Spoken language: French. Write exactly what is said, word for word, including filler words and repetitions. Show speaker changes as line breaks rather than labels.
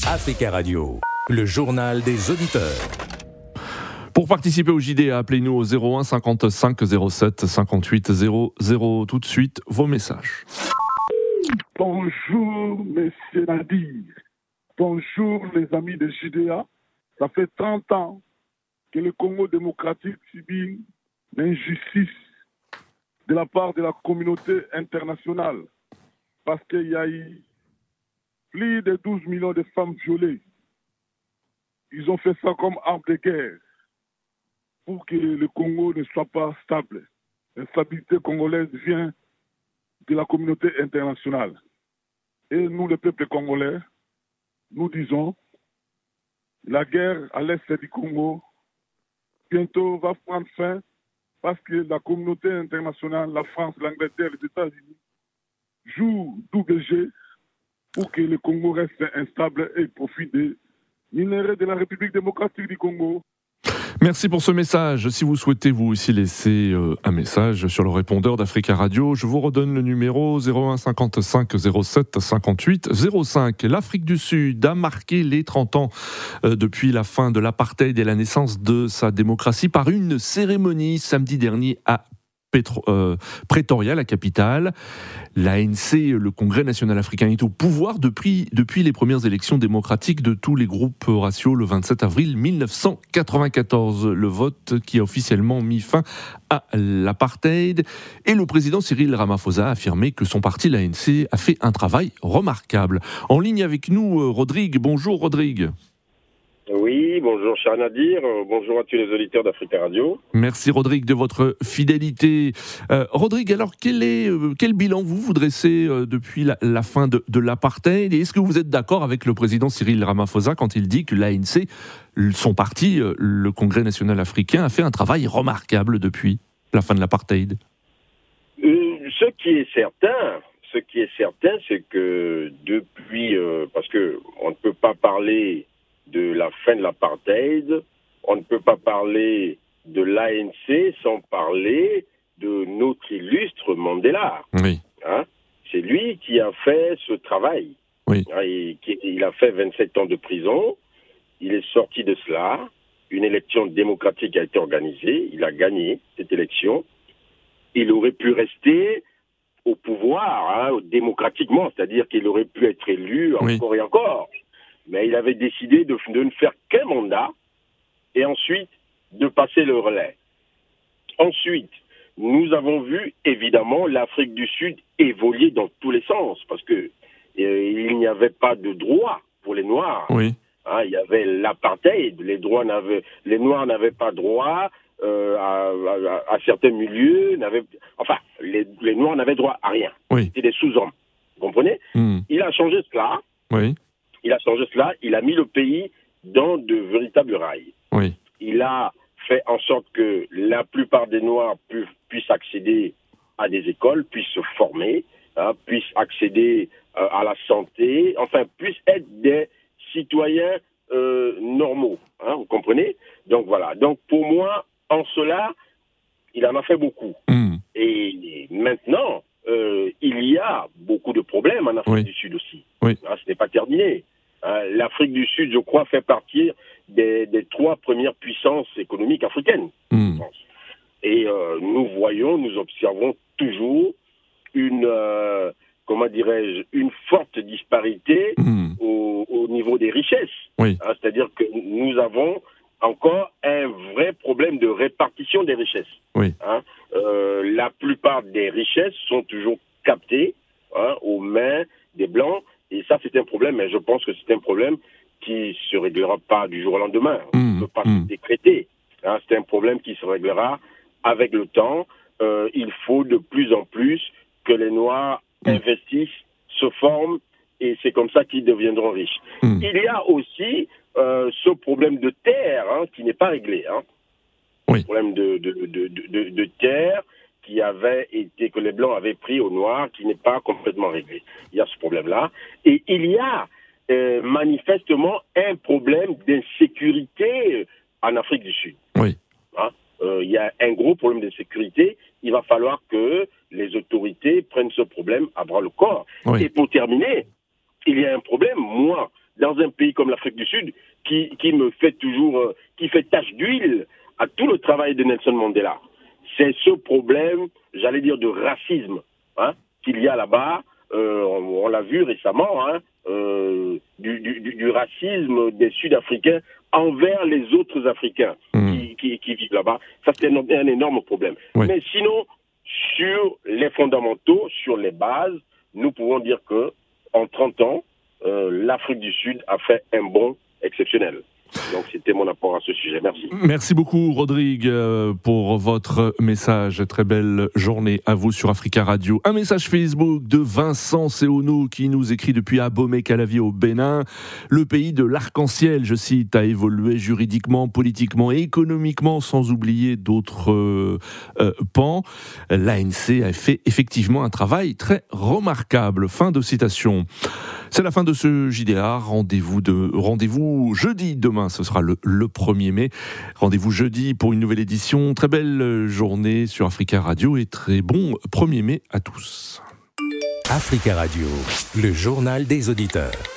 Africa Radio, le journal des auditeurs.
Pour participer au J D A, appelez-nous au zéro un cinquante-cinq zéro sept cinquante-huit zéro zéro. Tout de suite, vos messages.
Bonjour, messieurs Nadir. Bonjour, les amis de J D A. Ça fait trente ans que le Congo démocratique subit l'injustice de la part de la communauté internationale. Parce qu'il y a eu plus de douze millions de femmes violées. Ils ont fait ça comme arme de guerre pour que le Congo ne soit pas stable. L'instabilité congolaise vient de la communauté internationale. Et nous, le peuple congolais, nous disons, la guerre à l'est du Congo bientôt va prendre fin parce que la communauté internationale, la France, l'Angleterre, les États-Unis, jouent double jeu pour que le Congo reste instable et profite des minéraux de la République démocratique du Congo.
Merci pour ce message. Si vous souhaitez vous aussi laisser euh, un message sur le répondeur d'Africa Radio, je vous redonne le numéro zéro un cinquante-cinq zéro sept cinquante-huit zéro cinq. L'Afrique du Sud a marqué les trente ans euh, depuis la fin de l'apartheid et la naissance de sa démocratie par une cérémonie samedi dernier à Pétro, euh, Pretoria, la capitale. L'A N C, le Congrès national africain, est au pouvoir depuis, depuis les premières élections démocratiques de tous les groupes raciaux le vingt-sept avril mille neuf cent quatre-vingt-quatorze. Le vote qui a officiellement mis fin à l'apartheid. Et le président Cyril Ramaphosa a affirmé que son parti, l'A N C, a fait un travail remarquable. En ligne avec nous, Rodrigue. Bonjour Rodrigue.
Oui, bonjour cher Nadir, bonjour à tous les auditeurs d'Africa Radio.
Merci Rodrigue de votre fidélité. Euh, Rodrigue, alors quel, est, euh, quel bilan vous vous dressez euh, depuis la, la fin de, de l'apartheid, et est-ce que vous êtes d'accord avec le président Cyril Ramaphosa quand il dit que l'A N C, son parti, euh, le Congrès national africain, a fait un travail remarquable depuis la fin de l'apartheid?
euh, Ce qui est certain, ce qui est certain, c'est que depuis, euh, parce que on ne peut pas parler de la fin de l'apartheid, on ne peut pas parler de l'A N C sans parler de notre illustre Mandela.
Oui.
Hein? C'est lui qui a fait ce travail.
Oui.
Hein, il, il a fait vingt-sept ans de prison, il est sorti de cela, une élection démocratique a été organisée, il a gagné cette élection, il aurait pu rester au pouvoir hein, démocratiquement, c'est-à-dire qu'il aurait pu être élu encore oui. et encore. Mais il avait décidé de, de ne faire qu'un mandat et ensuite de passer le relais. Ensuite, nous avons vu évidemment l'Afrique du Sud évoluer dans tous les sens parce que euh, il n'y avait pas de droit pour les Noirs.
Oui.
Hein, il y avait l'apartheid, les, droits n'avaient, les Noirs n'avaient pas droit euh, à, à, à certains milieux, n'avaient, enfin, les, les Noirs n'avaient droit à rien.
Oui.
C'était des sous-hommes. Vous comprenez ? mm. Il a changé cela.
Oui.
Il a changé cela, il a mis le pays dans de véritables rails.
Oui.
Il a fait en sorte que la plupart des Noirs pu, puissent accéder à des écoles, puissent se former, hein, puissent accéder euh, à la santé, enfin, puissent être des citoyens euh, normaux. Hein, vous comprenez ? Donc voilà. Donc pour moi, en cela, il en a fait beaucoup.
Mm.
Et maintenant, euh, il y a beaucoup de problèmes en Afrique
oui.
du Sud aussi.
Oui.
Hein, ce n'est pas terminé. L'Afrique du Sud, je crois, fait partie des, des trois premières puissances économiques africaines.
Mm.
Et euh, nous voyons, nous observons toujours une, euh, comment dirais-je, une forte disparité mm. au, au niveau des richesses.
Oui.
Hein, c'est-à-dire que nous avons encore un vrai problème de répartition des richesses.
Oui.
Hein, euh, la plupart des richesses sont toujours captées hein, aux mains des Blancs. Et ça, c'est un problème, mais je pense que c'est un problème qui ne se réglera pas du jour au lendemain. On ne mmh, peut pas mmh. se décréter. Hein, c'est un problème qui se réglera avec le temps. Euh, il faut de plus en plus que les Noirs mmh. investissent, se forment, et c'est comme ça qu'ils deviendront riches. Mmh. Il y a aussi euh, ce problème de terre hein, qui n'est pas réglé. Hein.
Oui.
Le problème de, de, de, de, de, de terre qui avait été, que les Blancs avaient pris aux Noirs, qui n'est pas complètement réglé. Il y a ce problème-là. Et il y a euh, manifestement un problème d'insécurité en Afrique du Sud.
Oui.
Hein? Euh, il y a un gros problème d'insécurité. Il va falloir que les autorités prennent ce problème à bras le corps.
Oui.
Et pour terminer, il y a un problème, moi, dans un pays comme l'Afrique du Sud, qui, qui me fait toujours, euh, qui fait tache d'huile à tout le travail de Nelson Mandela. C'est ce problème, j'allais dire, de racisme hein, qu'il y a là-bas. Euh, on, on l'a vu récemment, hein, euh, du, du, du racisme des Sud-Africains envers les autres Africains mmh. qui, qui, qui vivent là-bas. Ça, c'est un, un énorme problème. Oui. Mais sinon, sur les fondamentaux, sur les bases, nous pouvons dire que en trente ans, euh, l'Afrique du Sud a fait un bond exceptionnel. Donc c'était mon apport à ce sujet. Merci.
Merci beaucoup Rodrigue pour votre message. Très belle journée à vous sur Africa Radio. Un message Facebook de Vincent Seonou qui nous écrit depuis Abomey-Calavier au Bénin. Le pays de l'arc-en-ciel, je cite, a évolué juridiquement, politiquement et économiquement sans oublier d'autres euh, euh, pans. L'A N C a fait effectivement un travail très remarquable. Fin de citation. C'est la fin de ce J D A. Rendez-vous, de, rendez-vous jeudi demain, ce sera le, le premier mai. Rendez-vous jeudi pour une nouvelle édition. Très belle journée sur Africa Radio et très bon premier mai à tous.
Africa Radio, le journal des auditeurs.